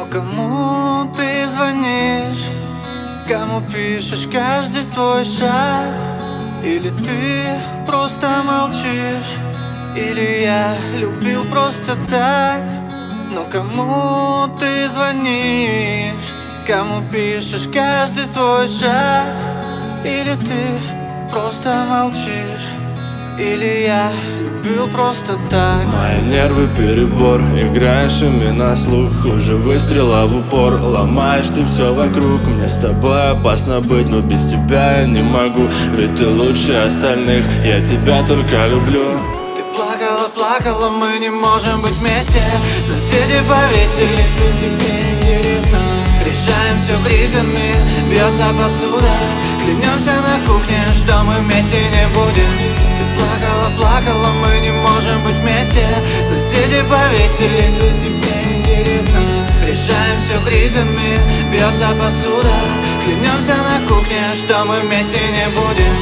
Но кому ты звонишь, кому пишешь каждый свой шаг? Или ты просто молчишь, или я любил просто так? Но кому ты звонишь, кому пишешь каждый свой шаг? Или ты просто молчишь, или я любил просто так? Мои нервы перебор, играешь ими на слух. Хуже выстрела в упор, ломаешь ты все вокруг. Мне с тобой опасно быть, но без тебя я не могу. Ведь ты лучше остальных, я тебя только люблю. Ты плакала, плакала, мы не можем быть вместе. Соседи повесили, тебе интересно. Решаем все криками, бьется посуда. Клянемся на кухне, что мы вместе не будем. Ты плакала, плакала, мы не можем быть вместе. Соседи повесили, тебе интересно. Решаем все криками, бьется посуда. Клянемся на кухне, что мы вместе не будем.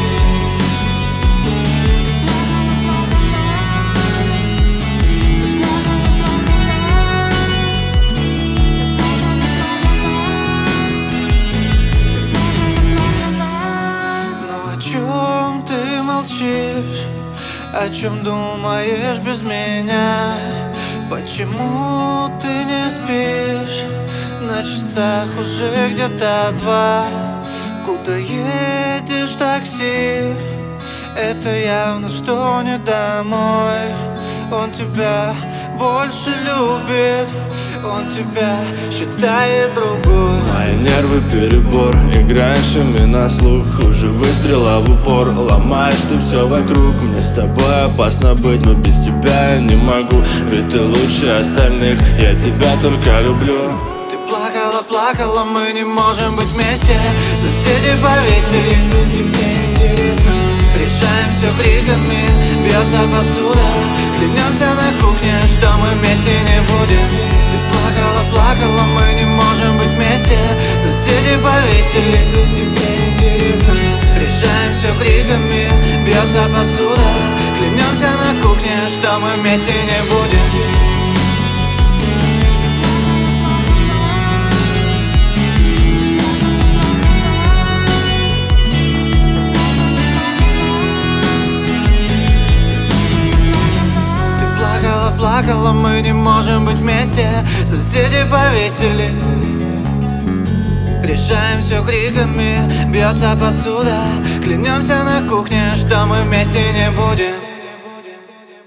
О чем думаешь без меня? Почему ты не спишь? На часах уже где-то 2. Куда едешь в такси? Это явно что не домой. Он тебя больше любит, он тебя считает другой. Мои нервы перебор, играешь ими на слух. Хуже выстрела в упор, ломаешь ты все вокруг. Мне с тобой опасно быть, но без тебя я не могу. Ведь ты лучше остальных, я тебя только люблю. Ты плакала, плакала, мы не можем быть вместе. Соседи повесили, тебе интересно. Решаем все криками, бьется посуда. Клянемся на кухне, что мы вместе не будем. Ты плакала, плакала, мы не можем быть вместе. Соседи повесили, тебе интересно. Решаем все криками, бьется посуда. Клянемся на кухне, что мы вместе не будем. Плакала, мы не можем быть вместе. Соседи повесили. Решаем все криками, бьется посуда. Клянемся на кухне, что мы вместе не будем.